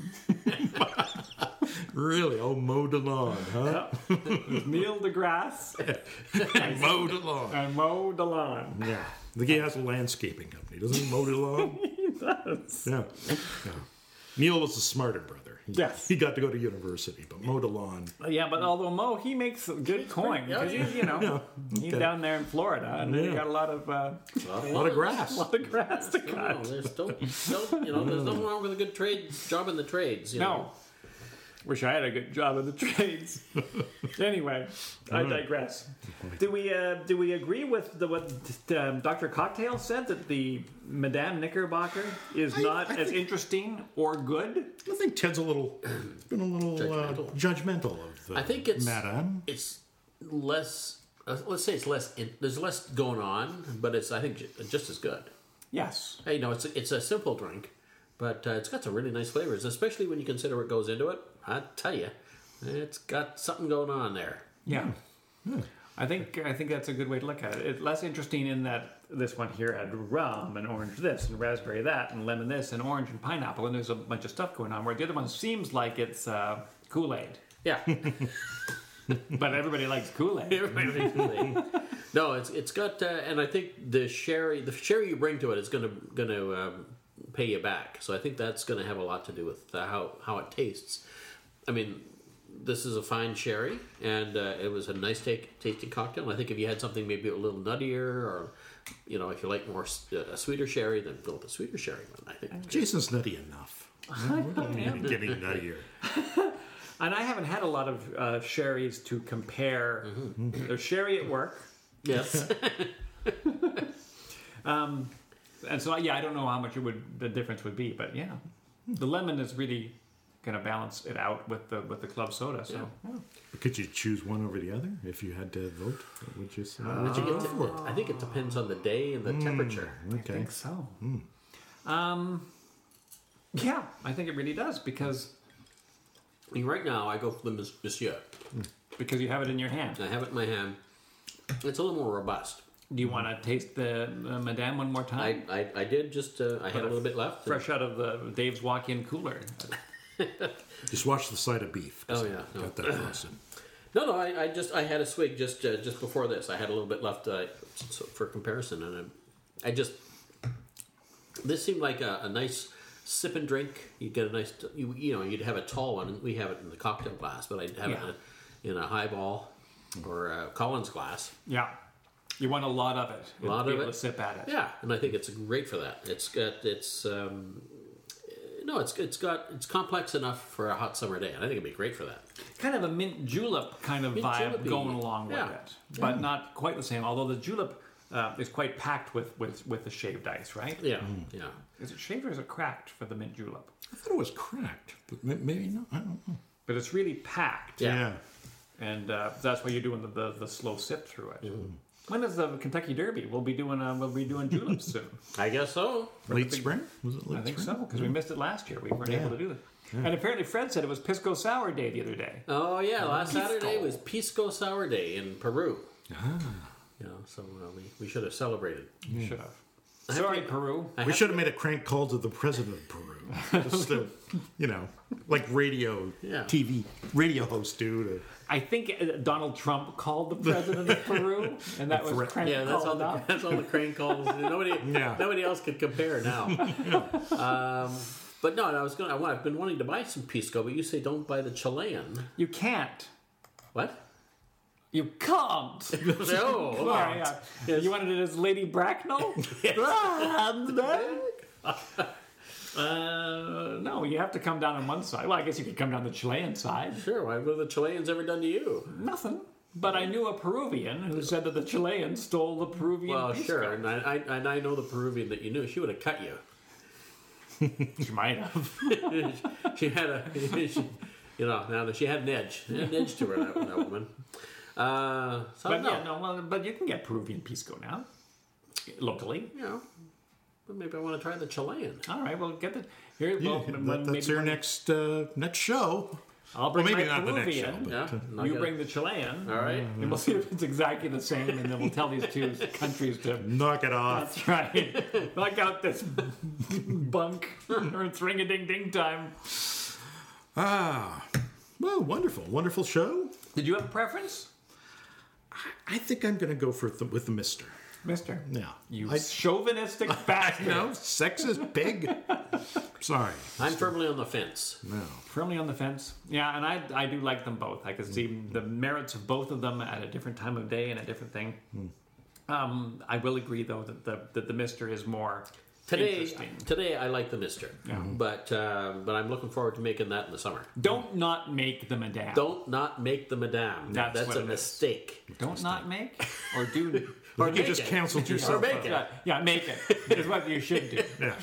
S1: really, oh, Mo DeLon, huh?
S2: There's Neil deGrasse
S1: Mo DeLon.
S2: and Mo DeLon.
S1: Yeah. The guy has a landscaping company, doesn't he, Mo DeLon?
S2: He does.
S1: Yeah. yeah. Neil was the smarter brother. He,
S2: Yes.
S1: He got to go to university, but Mo DeLon.
S2: Yeah, but although Mo, he makes good coin.
S3: yeah,
S2: 'cause he's, you know,
S1: Yeah,
S2: he's
S1: okay.
S2: down there in Florida, and
S1: Yeah.
S2: he got a lot of, uh,
S1: A lot of grass.
S2: lot of grass to
S3: No,
S2: cut.
S3: there's don't, don't, you know, there's nothing wrong with a good trade job in the trades. You know?
S2: No. Wish I had a good job in the trades. Anyway, I digress. Do we uh, do we agree with the, what um, Doctor Cocktail said that the Madame Knickerbocker is
S1: I-
S2: not
S1: I
S2: as
S1: think-
S2: interesting or good?
S1: I think Ted's a little, been a little
S3: Judgmental.
S1: Uh, judgmental of the
S3: I think it's
S1: Madame.
S3: it's less. Uh, let's say it's less. In, there's less going on, but it's I think ju- just as good.
S2: Yes.
S3: Hey, no, it's a, it's a simple drink, but uh, it's got some really nice flavors, especially when you consider what goes into it. I tell you, it's got something going on there.
S2: Yeah. I think I think that's a good way to look at it. It's less interesting in that this one here had rum and orange this and raspberry that and lemon this and orange and pineapple, and there's a bunch of stuff going on, where the other one seems like it's uh, Kool-Aid.
S3: Yeah,
S2: But everybody likes Kool-Aid.
S3: no, it's it's got, uh, and I think the sherry, the sherry you bring to it is going to going to um, pay you back. So I think that's going to have a lot to do with uh, how how it tastes. I mean, this is a fine sherry, and uh, it was a nice take, tasting cocktail. And I think if you had something maybe a little nuttier, or you know, if you like more uh, a sweeter sherry, then go with a sweeter sherry one. I think
S1: Jason's nutty enough. We're not even getting nuttier.
S2: And I haven't had a lot of uh, sherries to compare. Mm-hmm. There's sherry at work.
S3: yes.
S2: Um, and so, yeah, I don't know how much it would the difference would be, but yeah, the lemon is really going to balance it out with the with the club soda. So,
S3: Yeah.
S2: yeah.
S1: Could you choose one over the other if you had to vote? What would you say?
S3: Would you get to- I think it depends on the day and the temperature.
S2: I
S1: Okay.
S2: think so. Um, yeah, I think it really does because
S3: I mean, right now, I go for the Mis- Monsieur.
S2: because you have it in your hand.
S3: I have it in my hand. It's a little more robust.
S2: Do you want to taste the uh, Madame one more
S3: I,
S2: time?
S3: I, I did just, uh, I had a little bit left.
S2: Fresh out of the Dave's walk-in cooler.
S1: Just watch the side of beef. 'cause
S3: Oh, yeah,
S1: I
S3: no.
S1: Got that frosted.
S3: No, no, I, I just, I had a swig just uh, just before this. I had a little bit left uh, so for comparison, and I, I just, this seemed like a, a nice sip and drink. You'd get a nice, you, you know, you'd have a tall one. We have it in the cocktail glass, but I'd have
S2: Yeah.
S3: it in a, in a highball or a Collins glass.
S2: Yeah. You want a lot of it.
S3: A lot
S2: to be
S3: of
S2: able
S3: it.
S2: to sip at it.
S3: Yeah, and I think it's great for that. It's got it's um, no, it's it's got it's complex enough for a hot summer day, and I think it'd be great for that.
S2: Kind of a mint julep kind of
S3: Mint
S2: vibe
S3: julep-y.
S2: going along with
S3: Yeah.
S2: it, but not quite the same. Although the julep uh, is quite packed with, with, with the shaved ice, right?
S3: Yeah, yeah.
S2: Is it shaved or is it cracked for the mint julep?
S1: I thought it was cracked, but may- maybe not. I don't know.
S2: But it's really packed,
S3: Yeah.
S2: and uh, that's why you're doing the, the, the slow sip through it.
S3: Mm-hmm.
S2: When is the Kentucky Derby? We'll be doing uh, we'll be doing juleps soon.
S3: I guess so.
S1: Late spring? Was it late
S2: I think
S1: spring?
S2: so because we missed it last year. We weren't
S1: Yeah.
S2: able to do it. And apparently Fred said it was Pisco Sour Day the other day.
S3: Oh yeah, last
S2: Pisco.
S3: Saturday was Pisco Sour Day in Peru.
S1: Ah.
S3: You know, so uh, we we should have celebrated.
S2: You should have.
S3: have
S2: Sorry,
S3: to-
S2: Peru.
S3: I
S1: We
S3: have-
S1: should have made a crank call to the president of Peru. Just to, you know, like radio,
S3: Yeah.
S1: T V, radio host do. To,
S2: I think uh, Donald Trump called the president of Peru, and that was
S1: Threat.
S2: crank
S3: Yeah, that's all.
S2: call
S3: The,
S2: enough.
S3: that's all the crane calls. Nobody,
S1: Yeah.
S3: nobody else could compare now. um, but no, I was going. to I've been wanting to buy some pisco, but you say don't buy the Chilean.
S2: You can't.
S3: What?
S2: You can't.
S3: No.
S2: Sorry, yeah.
S3: Yes.
S2: You wanted it as Lady Bracknell? uh, no, you have to come down on one side. Well, I guess you could come down the Chilean side.
S3: Sure. What have the Chileans ever done to you?
S2: Nothing. But I knew a Peruvian who said that the Chileans stole the Peruvian
S3: Well,
S2: pisco.
S3: sure. And I, I, and I know the Peruvian that you knew. She would have cut you.
S2: She might have.
S3: She had a, she, you know, now that she had an edge, she had an edge to her, that, that woman. Uh, so
S2: But
S3: no,
S2: yeah, no, well, but you can get Peruvian pisco now, locally.
S3: you know, but maybe I want to try the Chilean.
S2: All right, well, get the here.
S1: yeah,
S2: well,
S1: that,
S2: when-
S1: that's
S2: maybe
S1: our
S2: when-
S1: next uh, next show.
S2: I'll bring
S1: Well, maybe
S2: my
S1: not the next show,
S2: Peruvian.
S1: but-
S3: Yeah, not
S2: You
S3: gonna-
S2: bring the Chilean.
S3: All right.
S2: And we'll see if it's exactly the same, and then we'll tell these two countries to.
S1: Knock it off.
S2: That's right. Knock out this bunk, or it's ring a ding ding time.
S1: Ah, well, wonderful, wonderful show.
S2: Did you have a preference,
S1: I think I'm going to go for the, with the Mister.
S2: Mister?
S1: Yeah,
S2: You
S1: I,
S2: chauvinistic bastard.
S1: you know, sexist pig. Sorry,
S3: I'm firmly on the fence.
S1: no.
S2: Firmly on the fence. Yeah, and I I do like them both. I can see the merits of both of them at a different time of day and a different thing. Um, I will agree though that the that the Mister is more
S3: Today,
S2: interesting.
S3: today I like the Mister, but uh, but I'm looking forward to making that in the summer.
S2: Don't not make the Madame.
S3: Don't not make the Madame.
S2: That's
S3: That's
S2: what
S3: a
S2: it is.
S3: mistake.
S2: Don't not make or do.
S3: Or
S1: You
S3: make
S1: just
S3: it.
S1: canceled
S3: Or
S1: yourself.
S3: make
S1: out.
S3: it.
S2: Yeah, yeah, make it is what you should do.
S1: Yeah.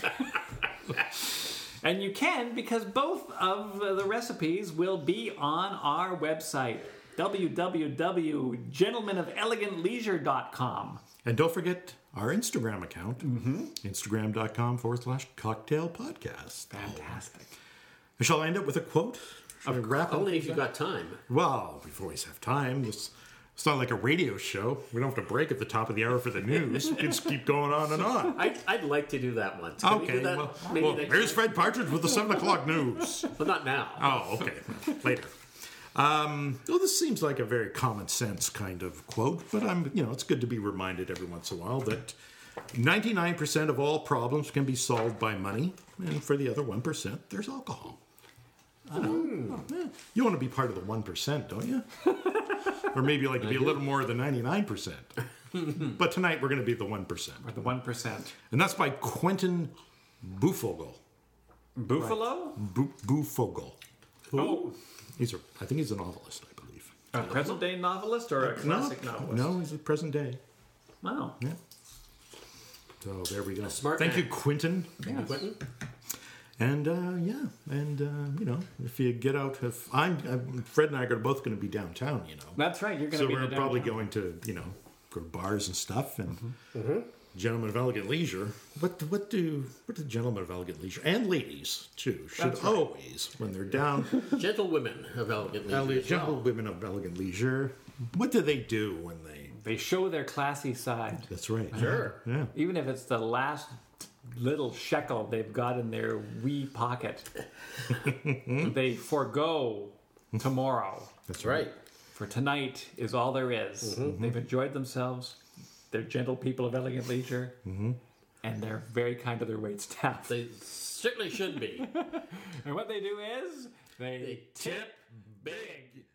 S2: And you can because both of the recipes will be on our website, w w w dot gentlemen of elegant leisure dot com.
S1: And don't forget our Instagram account, mm-hmm. instagram.com forward slash cocktail podcast.
S2: Fantastic.
S1: Shall I end up with a quote? Should I wrap
S3: Only
S1: up?
S3: if you've got time.
S1: Well, we always have time. This, it's not like a radio show. We don't have to break at the top of the hour for the news. We can just keep going on and on.
S3: I'd, I'd like to do that once. Can we
S1: Okay,
S3: do that
S1: well,
S3: maybe
S1: well
S3: next
S1: here's
S3: time?
S1: Fred Partridge with the seven o'clock news.
S3: Well, not now.
S1: Oh, okay. Later. Um, well, this seems like a very common sense kind of quote, but I'm, you know, it's good to be reminded every once in a while that ninety-nine percent of all problems can be solved by money, and for the other one percent, there's alcohol. You want to be part of the one percent, don't you? Or maybe like to be a little more of the ninety-nine percent. But tonight we're going to be the one percent.
S2: Or the one percent.
S1: And that's by Quentin Bufogel.
S2: Buffalo?
S1: Bu- Bufogel.
S2: Oh,
S1: He's a, I think he's a novelist, I believe.
S2: a present day novelist or a classic
S1: no,
S2: novelist?
S1: No, he's a present day.
S2: Wow.
S1: Yeah. So there we go.
S3: smart
S1: Thank
S3: man.
S1: you, Quentin.
S3: Thank you, Quentin.
S1: And uh, yeah, and uh, you know, if you get out, if I'm, I'm Fred and I are both going to be downtown, you know,
S2: That's right. You're going to
S1: so
S2: be
S1: we're
S2: in the
S1: probably
S2: downtown.
S1: going to, you know, go to bars and stuff. And
S3: Mm-hmm.
S1: gentlemen of elegant leisure, what what do what do gentlemen of elegant leisure and ladies too should
S2: That's right.
S1: always when they're down,
S3: Gentlewomen of elegant leisure.
S1: ele-
S3: as well.
S1: gentlewomen of elegant leisure, what do they do when they?
S2: They show their classy side.
S1: That's right.
S3: Sure.
S1: Yeah.
S2: Even if it's the last little shekel they've got in their wee pocket, they forego tomorrow.
S1: That's
S3: Right.
S2: For tonight is all there is. They've enjoyed themselves. They're gentle people of elegant leisure. And they're very kind to their wait staff.
S3: They certainly should be.
S2: And what they do is they,
S3: They tip big.